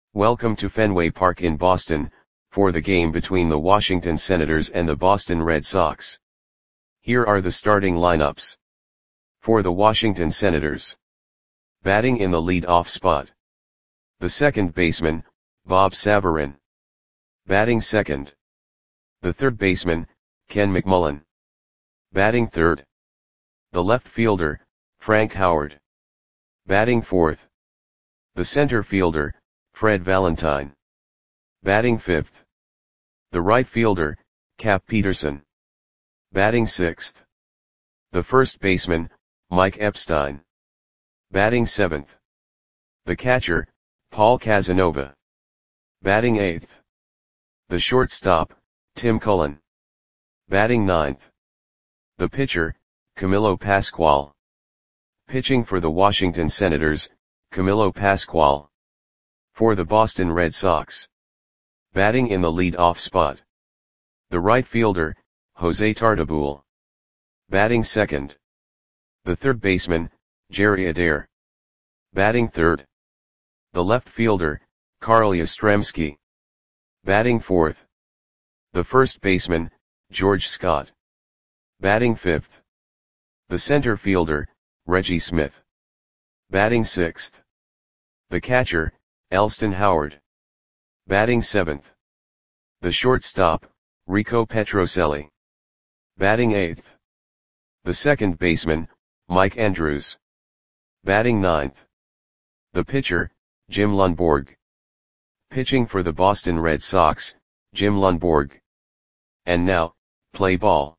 Welcome to Fenway Park in Boston, for the game between the Washington Senators and the Boston Red Sox. Here are the starting lineups. For the Washington Senators. Batting in the lead-off spot. The second baseman, Bob Savarin. Batting second. The third baseman, Ken McMullen. Batting third. The left fielder, Frank Howard. Batting fourth. The center fielder, Fred Valentine. Batting fifth. The right fielder, Cap Peterson. Batting sixth. The first baseman, Mike Epstein. Batting seventh. The catcher, Paul Casanova. Batting eighth. The shortstop, Tim Cullen. Batting ninth. The pitcher, Camilo Pascual. Pitching for the Washington Senators, Camilo Pascual. For the Boston Red Sox. Batting in the lead-off spot. The right fielder, Jose Tartabull. Batting second. The third baseman, Jerry Adair. Batting third. The left fielder, Carl Yastrzemski. Batting fourth. The first baseman, George Scott. Batting fifth. The center fielder, Reggie Smith. Batting sixth. The catcher, Elston Howard. Batting seventh. The shortstop, Rico Petrocelli. Batting eighth. The second baseman, Mike Andrews. Batting ninth. The pitcher, Jim Lundborg. Pitching for the Boston Red Sox, Jim Lundborg. And now, play ball.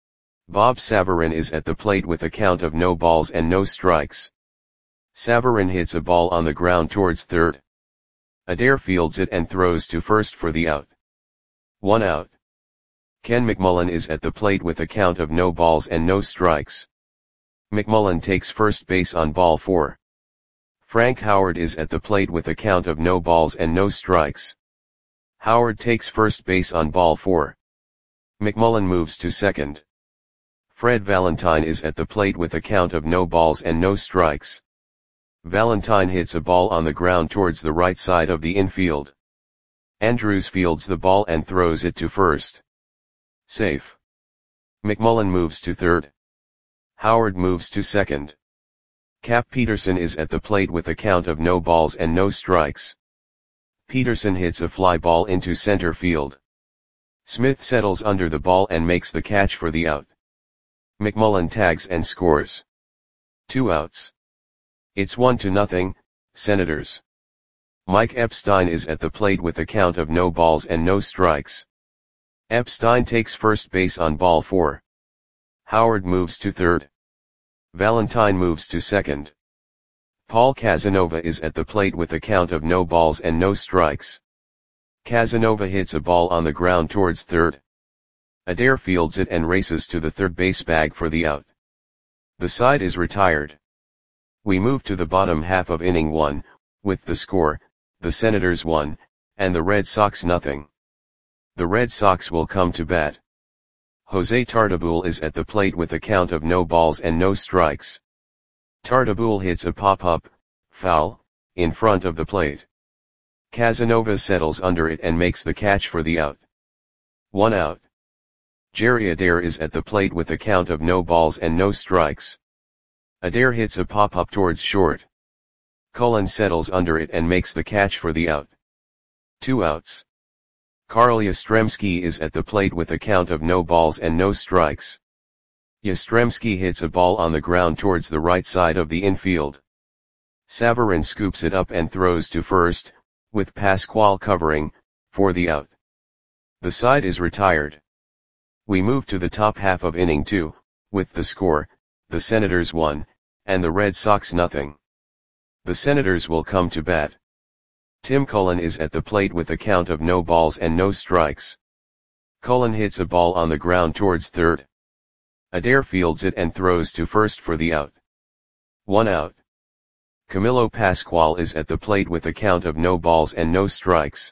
Bob Savarin is at the plate with a count of no balls and no strikes. Savarin hits a ball on the ground towards third. Adair fields it and throws to first for the out. 1 out. Ken McMullen is at the plate with a count of no balls and no strikes. McMullen takes first base on ball 4. Frank Howard is at the plate with a count of no balls and no strikes. Howard takes first base on ball 4. McMullen moves to second. Fred Valentine is at the plate with a count of no balls and no strikes. Valentine hits a ball on the ground towards the right side of the infield. Andrews fields the ball and throws it to first. Safe. McMullen moves to third. Howard moves to second. Cap Peterson is at the plate with a count of no balls and no strikes. Peterson hits a fly ball into center field. Smith settles under the ball and makes the catch for the out. McMullen tags and scores. 2 outs. It's 1-0, Senators. Mike Epstein is at the plate with a count of no balls and no strikes. Epstein takes first base on ball 4. Howard moves to third. Valentine moves to second. Paul Casanova is at the plate with a count of no balls and no strikes. Casanova hits a ball on the ground towards third. Adair fields it and races to the third base bag for the out. The side is retired. We move to the bottom half of inning 1, with the score, the Senators 1, and the Red Sox 0. The Red Sox will come to bat. Jose Tartabull is at the plate with a count of no balls and no strikes. Tartabull hits a pop-up, foul, in front of the plate. Casanova settles under it and makes the catch for the out. 1 out. Jerry Adair is at the plate with a count of no balls and no strikes. Adair hits a pop-up towards short. Cullen settles under it and makes the catch for the out. 2 outs. Carl Yastrzemski is at the plate with a count of no balls and no strikes. Yastrzemski hits a ball on the ground towards the right side of the infield. Savarin scoops it up and throws to first, with Pascual covering, for the out. The side is retired. We move to the top half of inning 2, with the score, the Senators 1, and the Red Sox 0. The Senators will come to bat. Tim Cullen is at the plate with a count of no balls and no strikes. Cullen hits a ball on the ground towards third. Adair fields it and throws to first for the out. 1 out. Camilo Pascual is at the plate with a count of no balls and no strikes.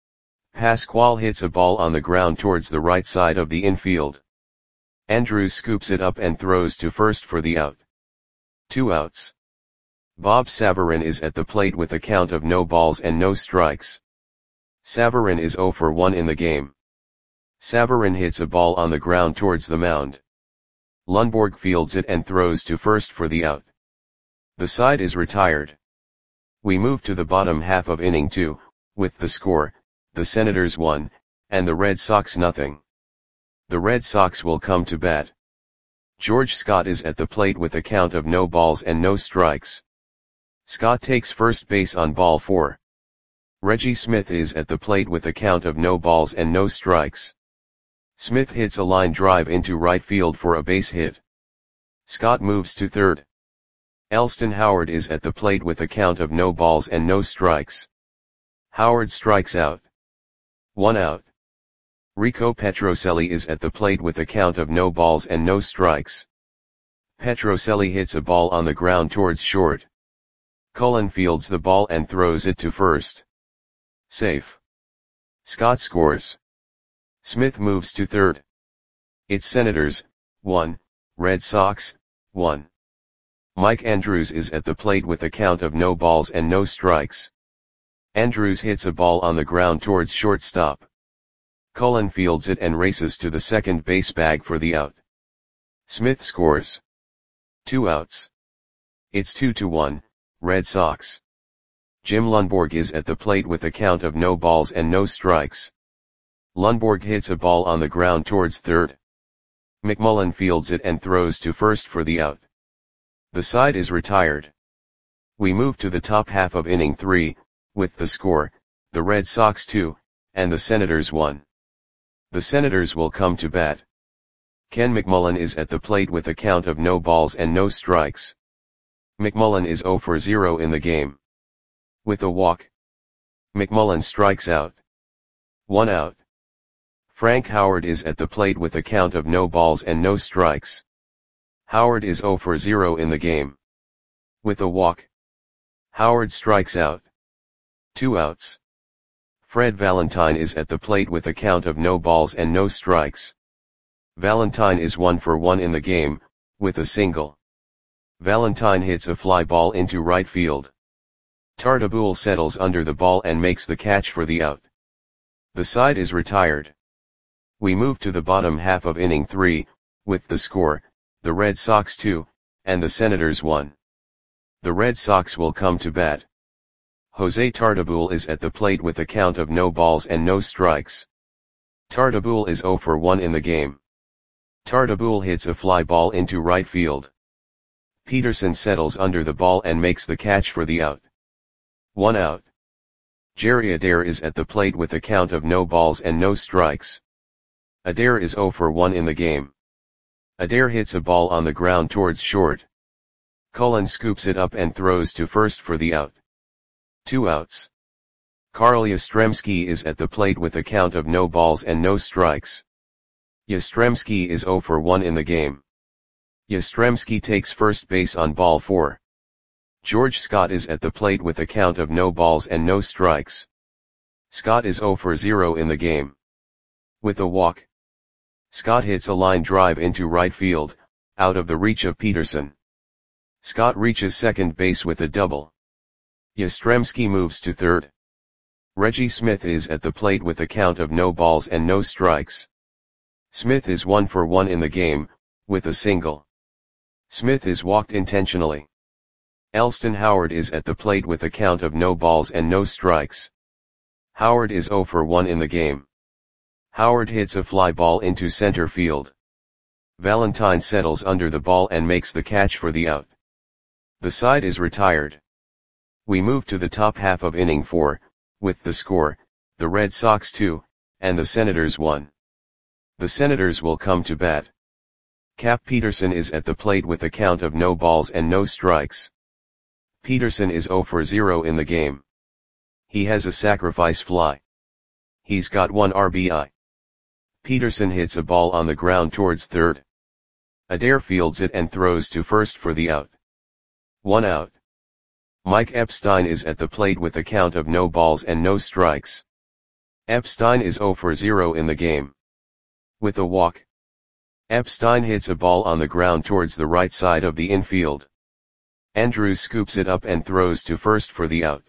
Pascual hits a ball on the ground towards the right side of the infield. Andrews scoops it up and throws to first for the out. 2 outs. Bob Savarin is at the plate with a count of no balls and no strikes. Savarin is 0 for 1 in the game. Savarin hits a ball on the ground towards the mound. Lundborg fields it and throws to first for the out. The side is retired. We move to the bottom half of inning 2, with the score, the Senators 1, and the Red Sox nothing. The Red Sox will come to bat. George Scott is at the plate with a count of no balls and no strikes. Scott takes first base on ball 4. Reggie Smith is at the plate with a count of no balls and no strikes. Smith hits a line drive into right field for a base hit. Scott moves to third. Elston Howard is at the plate with a count of no balls and no strikes. Howard strikes out. 1 out. Rico Petrocelli is at the plate with a count of no balls and no strikes. Petrocelli hits a ball on the ground towards short. Cullen fields the ball and throws it to first. Safe. Scott scores. Smith moves to third. It's Senators, 1, Red Sox, 1. Mike Andrews is at the plate with a count of no balls and no strikes. Andrews hits a ball on the ground towards shortstop. Cullen fields it and races to the second base bag for the out. Smith scores. 2 outs. It's 2-1, Red Sox. Jim Lundborg is at the plate with a count of no balls and no strikes. Lundborg hits a ball on the ground towards third. McMullen fields it and throws to first for the out. The side is retired. We move to the top half of inning 3, with the score, the Red Sox 2, and the Senators 1. The Senators will come to bat. Ken McMullen is at the plate with a count of no balls and no strikes. McMullen is 0 for 0 in the game. With a walk, McMullen strikes out. 1 out. Frank Howard is at the plate with a count of no balls and no strikes. Howard is 0 for 0 in the game. With a walk, Howard strikes out. 2 outs. Fred Valentine is at the plate with a count of no balls and no strikes. Valentine is 1 for 1 in the game, with a single. Valentine hits a fly ball into right field. Tartabull settles under the ball and makes the catch for the out. The side is retired. We move to the bottom half of inning 3, with the score, the Red Sox 2, and the Senators 1. The Red Sox will come to bat. Jose Tartabull is at the plate with a count of no balls and no strikes. Tartabull is 0 for 1 in the game. Tartabull hits a fly ball into right field. Peterson settles under the ball and makes the catch for the out. 1 out. Jerry Adair is at the plate with a count of no balls and no strikes. Adair is 0 for 1 in the game. Adair hits a ball on the ground towards short. Cullen scoops it up and throws to first for the out. 2 outs. Carl Yastrzemski is at the plate with a count of no balls and no strikes. Yastrzemski is 0 for 1 in the game. Yastrzemski takes first base on ball 4. George Scott is at the plate with a count of no balls and no strikes. Scott is 0 for 0 in the game. With a walk, Scott hits a line drive into right field, out of the reach of Peterson. Scott reaches second base with a double. Yastrzemski moves to third. Reggie Smith is at the plate with a count of no balls and no strikes. Smith is 1 for 1 in the game, with a single. Smith is walked intentionally. Elston Howard is at the plate with a count of no balls and no strikes. Howard is 0 for 1 in the game. Howard hits a fly ball into center field. Valentine settles under the ball and makes the catch for the out. The side is retired. We move to the top half of inning 4, with the score, the Red Sox 2, and the Senators 1. The Senators will come to bat. Cap Peterson is at the plate with a count of no balls and no strikes. Peterson is 0 for 0 in the game. He has a sacrifice fly. He's got 1 RBI. Peterson hits a ball on the ground towards third. Adair fields it and throws to first for the out. 1 out. Mike Epstein is at the plate with a count of no balls and no strikes. Epstein is 0 for 0 in the game. With a walk, Epstein hits a ball on the ground towards the right side of the infield. Andrews scoops it up and throws to first for the out.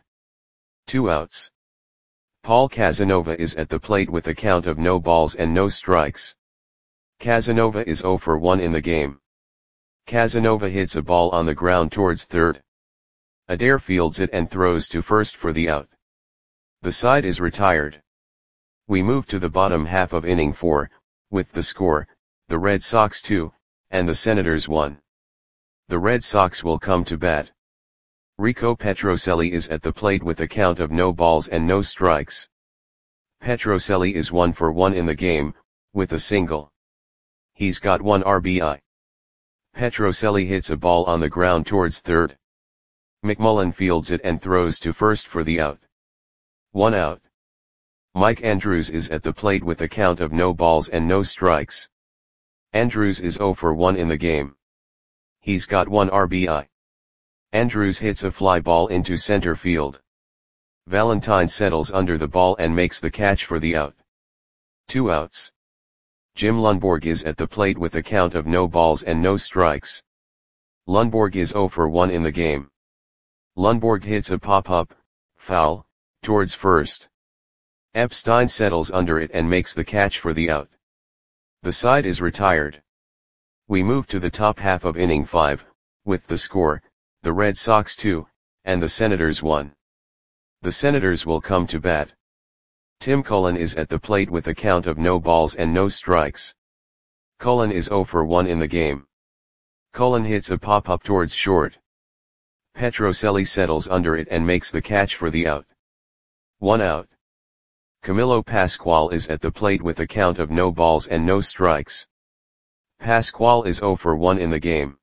2 outs. Paul Casanova is at the plate with a count of no balls and no strikes. Casanova is 0 for 1 in the game. Casanova hits a ball on the ground towards third. Adair fields it and throws to first for the out. The side is retired. We move to the bottom half of inning 4, with the score, the Red Sox 2, and the Senators 1. The Red Sox will come to bat. Rico Petrocelli is at the plate with a count of no balls and no strikes. Petrocelli is 1 for 1 in the game, with a single. He's got 1 RBI. Petrocelli hits a ball on the ground towards third. McMullen fields it and throws to first for the out. 1 out. Mike Andrews is at the plate with a count of no balls and no strikes. Andrews is 0 for 1 in the game. He's got 1 RBI. Andrews hits a fly ball into center field. Valentine settles under the ball and makes the catch for the out. 2 outs. Jim Lundborg is at the plate with a count of no balls and no strikes. Lundborg is 0 for 1 in the game. Lundborg hits a pop-up, foul, towards first. Epstein settles under it and makes the catch for the out. The side is retired. We move to the top half of inning 5, with the score, the Red Sox 2, and the Senators 1. The Senators will come to bat. Tim Cullen is at the plate with a count of no balls and no strikes. Cullen is 0 for 1 in the game. Cullen hits a pop-up towards short. Petrocelli settles under it and makes the catch for the out. 1 out. Camilo Pascual is at the plate with a count of no balls and no strikes. Pascual is 0 for 1 in the game.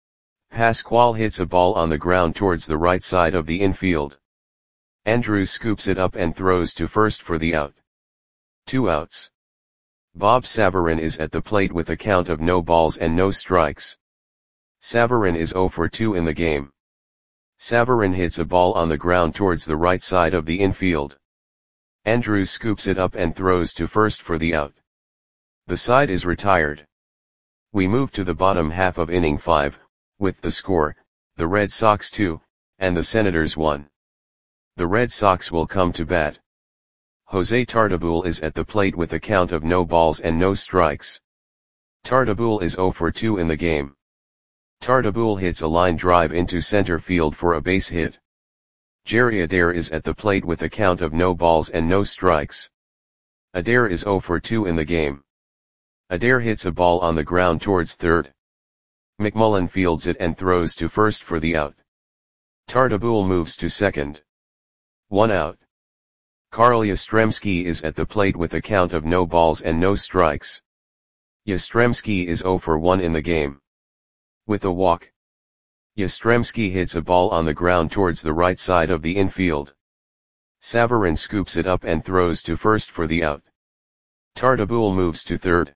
Pascual hits a ball on the ground towards the right side of the infield. Andrews scoops it up and throws to first for the out. 2 outs. Bob Savarin is at the plate with a count of no balls and no strikes. Savarin is 0 for 2 in the game. Savarin hits a ball on the ground towards the right side of the infield. Andrews scoops it up and throws to first for the out. The side is retired. We move to the bottom half of inning 5, with the score, the Red Sox 2, and the Senators 1. The Red Sox will come to bat. Jose Tartabull is at the plate with a count of no balls and no strikes. Tartabull is 0 for 2 in the game. Tartabull hits a line drive into center field for a base hit. Jerry Adair is at the plate with a count of no balls and no strikes. Adair is 0 for 2 in the game. Adair hits a ball on the ground towards third. McMullen fields it and throws to first for the out. Tartabull moves to second. 1 out. Carl Yastrzemski is at the plate with a count of no balls and no strikes. Yastrzemski is 0 for 1 in the game. With a walk. Yastrzemski hits a ball on the ground towards the right side of the infield. Savarin scoops it up and throws to first for the out. Tartabull moves to third.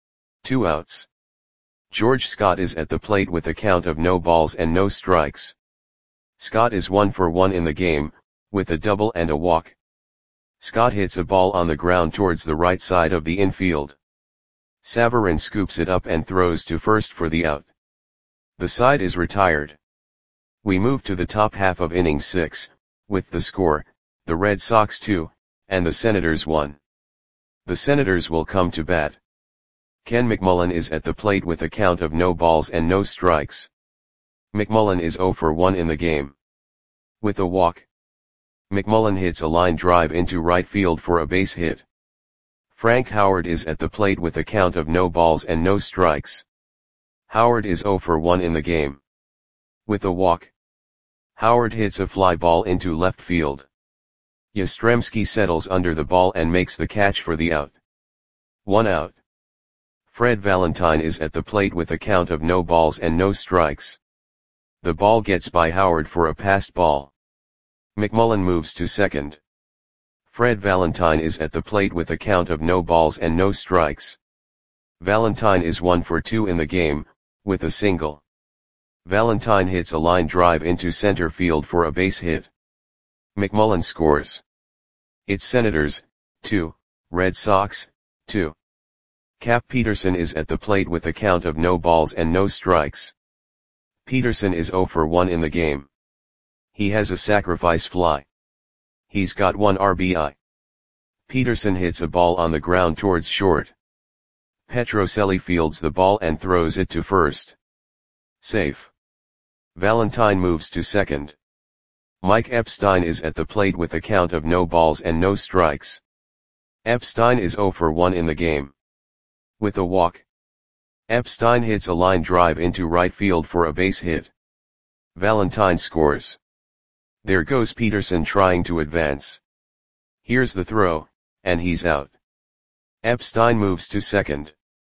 2 outs. George Scott is at the plate with a count of no balls and no strikes. Scott is 1 for 1 in the game, with a double and a walk. Scott hits a ball on the ground towards the right side of the infield. Savarin scoops it up and throws to first for the out. The side is retired. We move to the top half of inning 6, with the score, the Red Sox 2, and the Senators 1. The Senators will come to bat. Ken McMullen is at the plate with a count of no balls and no strikes. McMullen is 0 for 1 in the game. With a walk. McMullen hits a line drive into right field for a base hit. Frank Howard is at the plate with a count of no balls and no strikes. Howard is 0 for 1 in the game. With a walk. Howard hits a fly ball into left field. Yastrzemski settles under the ball and makes the catch for the out. 1 out. Fred Valentine is at the plate with a count of no balls and no strikes. The ball gets by Howard for a passed ball. McMullen moves to second. Fred Valentine is at the plate with a count of no balls and no strikes. Valentine is 1 for 2 in the game, with a single. Valentine hits a line drive into center field for a base hit. McMullen scores. It's Senators, 2, Red Sox, 2. Cap Peterson is at the plate with a count of no balls and no strikes. Peterson is 0 for 1 in the game. He has a sacrifice fly. He's got 1 RBI. Peterson hits a ball on the ground towards short. Petrocelli fields the ball and throws it to first. Safe. Valentine moves to second. Mike Epstein is at the plate with a count of no balls and no strikes. Epstein is 0 for 1 in the game. With a walk, Epstein hits a line drive into right field for a base hit. Valentine scores. There goes Peterson trying to advance. Here's the throw, and he's out. Epstein moves to second.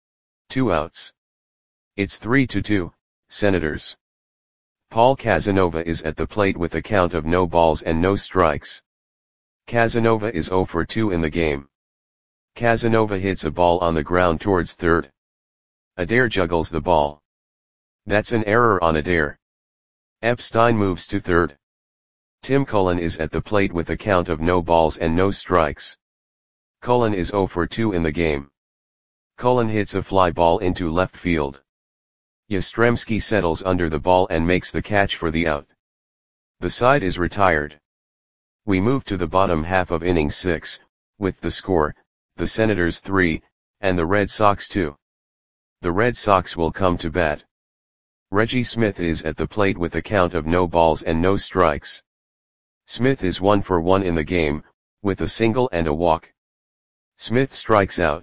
2 outs. It's 3-2, Senators. Paul Casanova is at the plate with a count of no balls and no strikes. Casanova is 0 for 2 in the game. Casanova hits a ball on the ground towards third. Adair juggles the ball. That's an error on Adair. Epstein moves to third. Tim Cullen is at the plate with a count of no balls and no strikes. Cullen is 0 for 2 in the game. Cullen hits a fly ball into left field. Yastrzemski settles under the ball and makes the catch for the out. The side is retired. We move to the bottom half of inning 6, with the score, the Senators 3, and the Red Sox 2. The Red Sox will come to bat. Reggie Smith is at the plate with a count of no balls and no strikes. Smith is 1 for 1 in the game, with a single and a walk. Smith strikes out.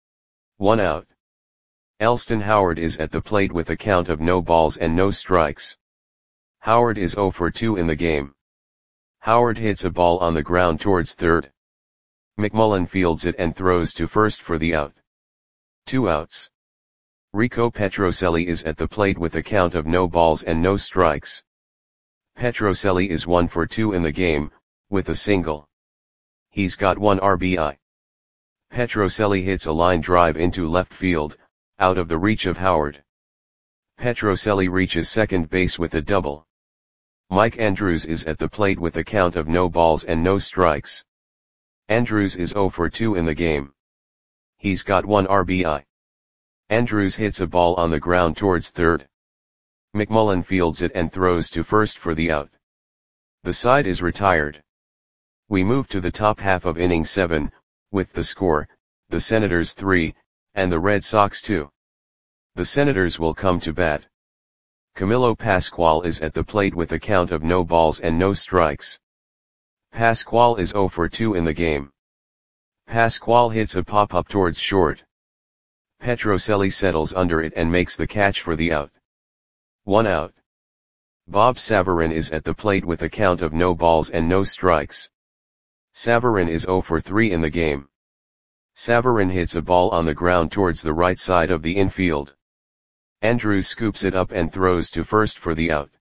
1 out. Elston Howard is at the plate with a count of no balls and no strikes. Howard is 0 for 2 in the game. Howard hits a ball on the ground towards third. McMullen fields it and throws to first for the out. 2 outs. Rico Petrocelli is at the plate with a count of no balls and no strikes. Petrocelli is 1 for 2 in the game, with a single. He's got 1 RBI. Petrocelli hits a line drive into left field, out of the reach of Howard. Petrocelli reaches second base with a double. Mike Andrews is at the plate with a count of no balls and no strikes. Andrews is 0 for 2 in the game. He's got 1 RBI. Andrews hits a ball on the ground towards third. McMullen fields it and throws to first for the out. The side is retired. We move to the top half of inning 7, with the score, the Senators 3, and the Red Sox 2. The Senators will come to bat. Camilo Pascual is at the plate with a count of no balls and no strikes. Pascual is 0 for 2 in the game. Pascual hits a pop-up towards short. Petrocelli settles under it and makes the catch for the out. 1 out. Bob Savarin is at the plate with a count of no balls and no strikes. Savarin is 0 for 3 in the game. Savarin hits a ball on the ground towards the right side of the infield. Andrews scoops it up and throws to first for the out.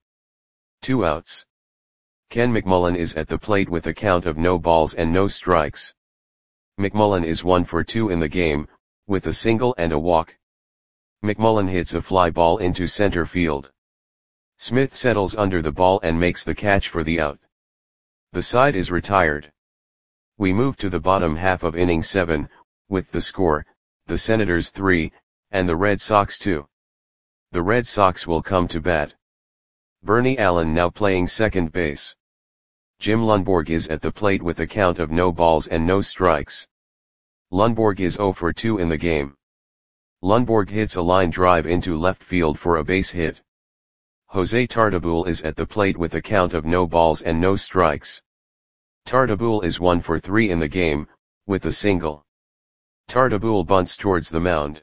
2 outs. Ken McMullen is at the plate with a count of no balls and no strikes. McMullen is 1 for 2 in the game, with a single and a walk. McMullen hits a fly ball into center field. Smith settles under the ball and makes the catch for the out. The side is retired. We move to the bottom half of inning 7, with the score, the Senators 3, and the Red Sox 2. The Red Sox will come to bat. Bernie Allen now playing second base. Jim Lundborg is at the plate with a count of no balls and no strikes. Lundborg is 0 for 2 in the game. Lundborg hits a line drive into left field for a base hit. Jose Tartabull is at the plate with a count of no balls and no strikes. Tartabull is 1 for 3 in the game, with a single. Tartabull bunts towards the mound.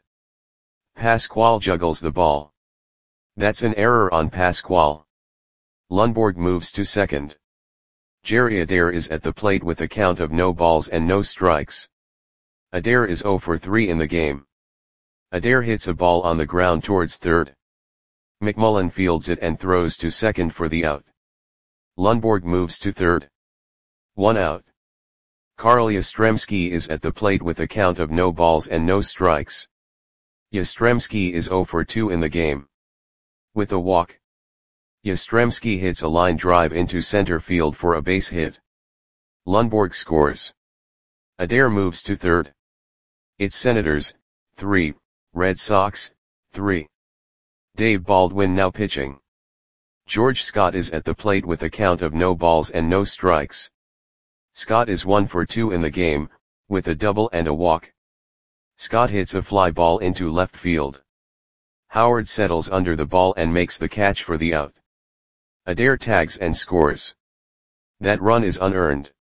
Pascual juggles the ball. That's an error on Pascual. Lundborg moves to second. Jerry Adair is at the plate with a count of no balls and no strikes. Adair is 0 for 3 in the game. Adair hits a ball on the ground towards third. McMullen fields it and throws to second for the out. Lundborg moves to third. 1 out. Carl Yastrzemski is at the plate with a count of no balls and no strikes. Yastrzemski is 0 for 2 in the game. With a walk, Yastrzemski hits a line drive into center field for a base hit. Lundborg scores. Adair moves to third. It's Senators 3, Red Sox 3. Dave Baldwin now pitching. George Scott is at the plate with a count of no balls and no strikes. Scott is 1 for 2 in the game, with a double and a walk. Scott hits a fly ball into left field. Howard settles under the ball and makes the catch for the out. Adair tags and scores. That run is unearned.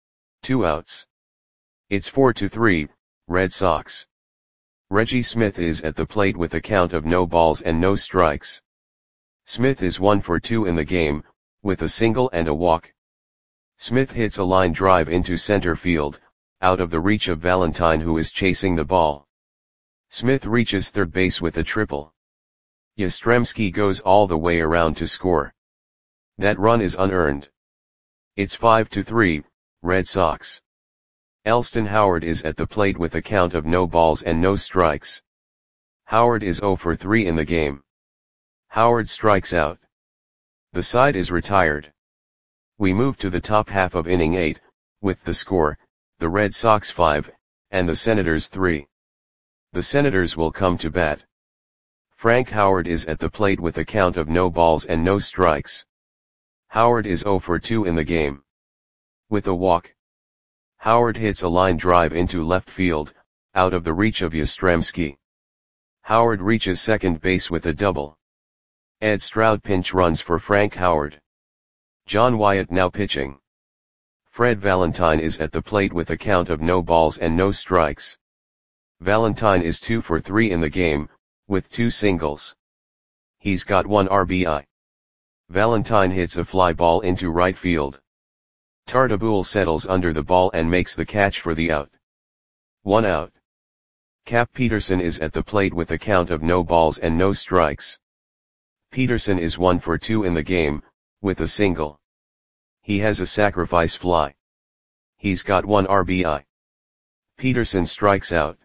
2 outs. It's 4-3, Red Sox. Reggie Smith is at the plate with a count of no balls and no strikes. Smith is 1 for 2 in the game, with a single and a walk. Smith hits a line drive into center field, out of the reach of Valentine, who is chasing the ball. Smith reaches third base with a triple. Yastrzemski goes all the way around to score. That run is unearned. It's 5-3, Red Sox. Elston Howard is at the plate with a count of no balls and no strikes. Howard is 0 for 3 in the game. Howard strikes out. The side is retired. We move to the top half of inning 8, with the score, the Red Sox 5, and the Senators 3. The Senators will come to bat. Frank Howard is at the plate with a count of no balls and no strikes. Howard is 0 for 2 in the game. With a walk. Howard hits a line drive into left field, out of the reach of Yastrzemski. Howard reaches second base with a double. Ed Stroud pinch runs for Frank Howard. John Wyatt now pitching. Fred Valentine is at the plate with a count of no balls and no strikes. Valentine is 2 for 3 in the game, with 2 singles. He's got 1 RBI. Valentine hits a fly ball into right field. Tartabull settles under the ball and makes the catch for the out. 1 out. Cap Peterson is at the plate with a count of no balls and no strikes. Peterson is 1 for 2 in the game, with a single. He has a sacrifice fly. He's got 1 RBI. Peterson strikes out.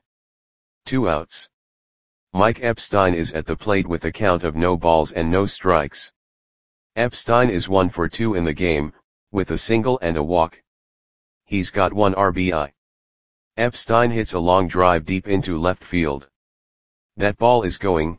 2 outs. Mike Epstein is at the plate with a count of no balls and no strikes. Epstein is 1 for 2 in the game, with a single and a walk. He's got 1 RBI. Epstein hits a long drive deep into left field. That ball is going,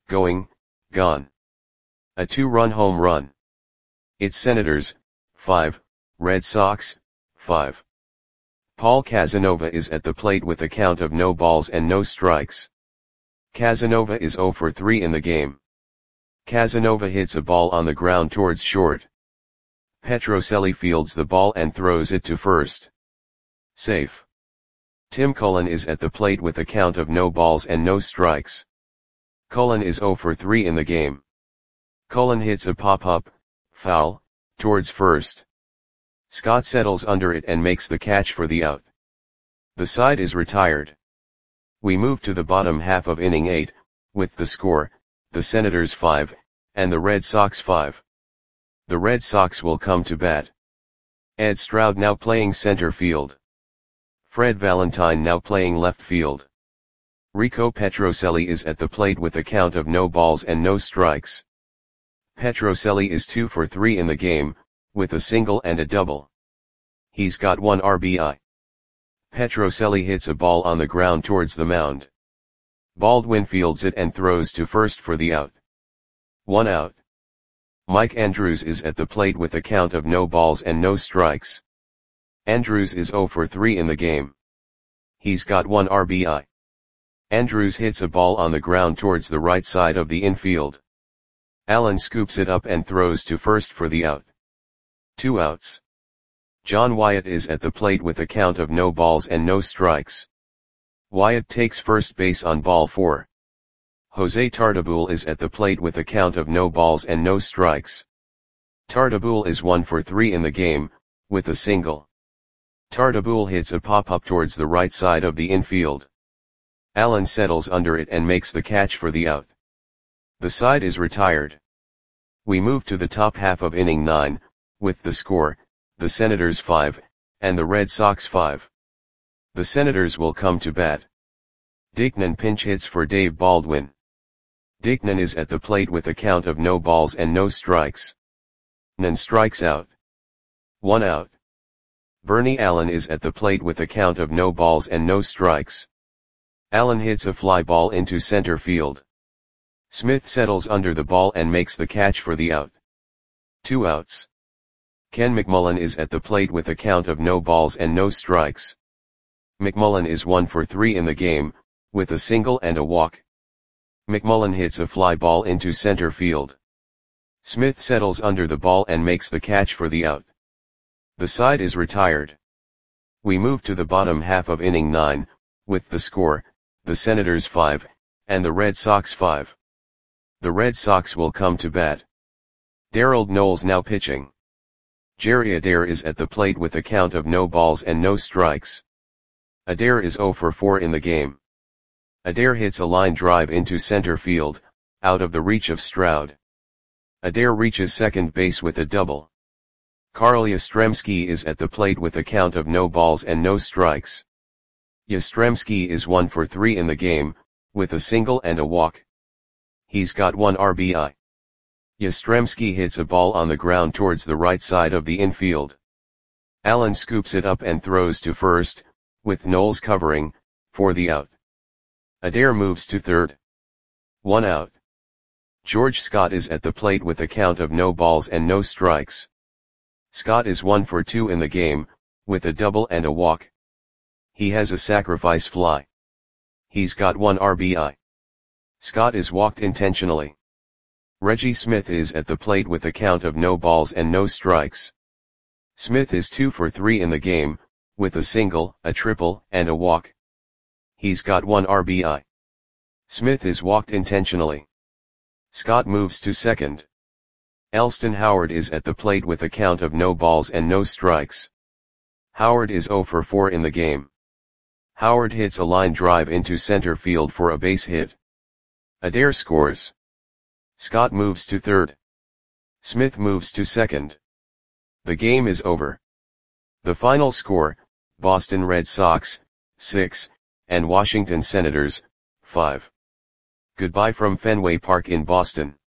gone. A 2-run home run. It's Senators, 5, Red Sox, 5. Paul Casanova is at the plate with a count of no balls and no strikes. Casanova is 0 for 3 in the game. Casanova hits a ball on the ground towards short. Petrocelli fields the ball and throws it to first. Safe. Tim Cullen is at the plate with a count of no balls and no strikes. Cullen is 0 for 3 in the game. Cullen hits a pop-up, foul, towards first. Scott settles under it and makes the catch for the out. The side is retired. We move to the bottom half of inning 8, with the score, the Senators 5, and the Red Sox 5. The Red Sox will come to bat. Ed Stroud now playing center field. Fred Valentine now playing left field. Rico Petrocelli is at the plate with a count of no balls and no strikes. Petrocelli is 2 for 3 in the game, with a single and a double. He's got 1 RBI. Petrocelli hits a ball on the ground towards the mound. Baldwin fields it and throws to first for the out. 1 out. Mike Andrews is at the plate with a count of no balls and no strikes. Andrews is 0 for 3 in the game. He's got 1 RBI. Andrews hits a ball on the ground towards the right side of the infield. Allen scoops it up and throws to first for the out. 2 outs. John Wyatt is at the plate with a count of no balls and no strikes. Wyatt takes first base on ball 4. Jose Tartabull is at the plate with a count of no balls and no strikes. Tartabull is 1 for 3 in the game, with a single. Tartabull hits a pop-up towards the right side of the infield. Allen settles under it and makes the catch for the out. The side is retired. We move to the top half of inning 9, with the score, the Senators 5, and the Red Sox 5. The Senators will come to bat. Dickman pinch hits for Dave Baldwin. Dickman is at the plate with a count of no balls and no strikes. Nan strikes out. 1 out. Bernie Allen is at the plate with a count of no balls and no strikes. Allen hits a fly ball into center field. Smith settles under the ball and makes the catch for the out. 2 outs. Ken McMullen is at the plate with a count of no balls and no strikes. McMullen is 1 for 3 in the game, with a single and a walk. McMullen hits a fly ball into center field. Smith settles under the ball and makes the catch for the out. The side is retired. We move to the bottom half of inning 9, with the score, the Senators 5, and the Red Sox 5. The Red Sox will come to bat. Darrell Knowles now pitching. Jerry Adair is at the plate with a count of no balls and no strikes. Adair is 0 for 4 in the game. Adair hits a line drive into center field, out of the reach of Stroud. Adair reaches second base with a double. Carl Yastrzemski is at the plate with a count of no balls and no strikes. Yastrzemski is 1 for 3 in the game, with a single and a walk. He's got 1 RBI. Yastrzemski hits a ball on the ground towards the right side of the infield. Allen scoops it up and throws to first, with Knowles covering, for the out. Adair moves to third. 1 out. George Scott is at the plate with a count of no balls and no strikes. Scott is 1 for 2 in the game, with a double and a walk. He has a sacrifice fly. He's got 1 RBI. Scott is walked intentionally. Reggie Smith is at the plate with a count of no balls and no strikes. Smith is 2 for 3 in the game, with a single, a triple, and a walk. He's got 1 RBI. Smith is walked intentionally. Scott moves to second. Elston Howard is at the plate with a count of no balls and no strikes. Howard is 0 for 4 in the game. Howard hits a line drive into center field for a base hit. Adair scores. Scott moves to third. Smith moves to second. The game is over. The final score, Boston Red Sox, 6, and Washington Senators, 5. Goodbye from Fenway Park in Boston.